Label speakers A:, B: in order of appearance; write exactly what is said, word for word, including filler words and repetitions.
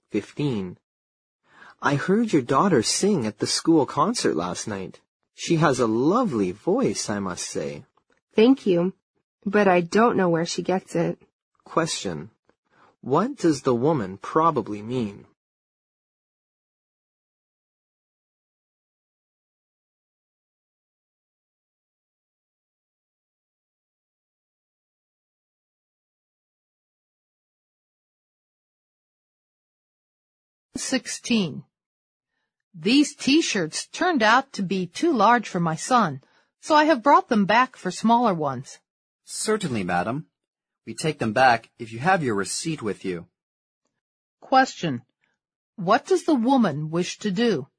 A: fifteen. I heard your daughter sing at the school concert last night. She has a lovely voice, I must say.
B: Thank you, but I don't know where she gets it.
A: Question. What does the woman probably mean?
C: sixteen. These T-shirts turned out to be too large for my son, so I have brought them back for smaller ones.
D: Certainly, madam. We take them back if you have your receipt with you.
C: Question. What does the woman wish to do?